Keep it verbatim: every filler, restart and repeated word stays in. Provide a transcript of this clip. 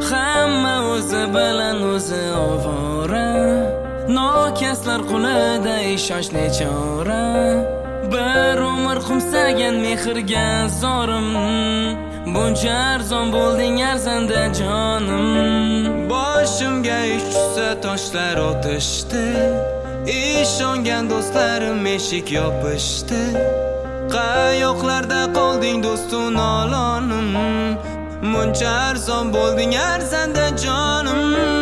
Hamma o'zi bilan o'zi ovora, nokaslar qo'lida ishonch nechora. Bir umr qumsagan mehrga zorim, buncha arzon bo'lding arzanda jonim. Boshimga ish tushsa toshlar otishdi, ishongan do'stlarim eshik yopishdi. Qayoqlarda qolding do'stu nolonim, buncha arzon bo'lding arzanda jonim.